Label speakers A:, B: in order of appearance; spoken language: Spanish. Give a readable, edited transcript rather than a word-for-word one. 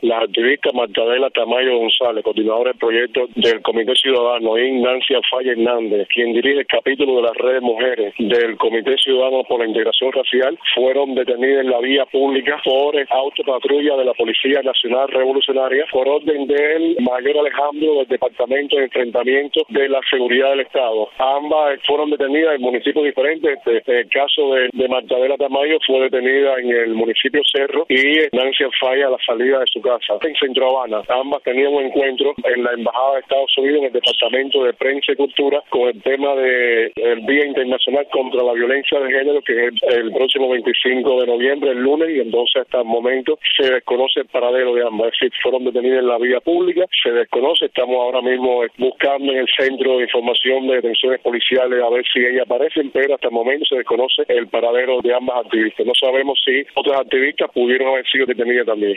A: La activista Magdalena Tamayo González, coordinadora del proyecto del Comité Ciudadano, y Nancy Alfaya Hernández, quien dirige el capítulo de las redes mujeres del Comité Ciudadano por la Integración Racial, fueron detenidas en la vía pública por autopatrulla de la Policía Nacional Revolucionaria por orden del mayor Alejandro del Departamento de Enfrentamiento de la Seguridad del Estado. Ambas fueron detenidas en municipios diferentes. El caso de Magdalena Tamayo fue detenida en el municipio Cerro y Nancy Alfaya a la salida de su casa en Centro Habana. Ambas tenían un encuentro en la Embajada de Estados Unidos en el Departamento de Prensa y Cultura con el tema del Día Internacional contra la Violencia de Género, que es el próximo 25 de noviembre, el lunes, y entonces hasta el momento se desconoce el paradero de ambas. Es decir, fueron detenidas en la vía pública, se desconoce. Estamos ahora mismo buscando en el Centro de Información de Detenciones Policiales a ver si ellas aparecen, pero hasta el momento se desconoce el paradero de ambas activistas. No sabemos si otras activistas pudieron haber sido detenidas también.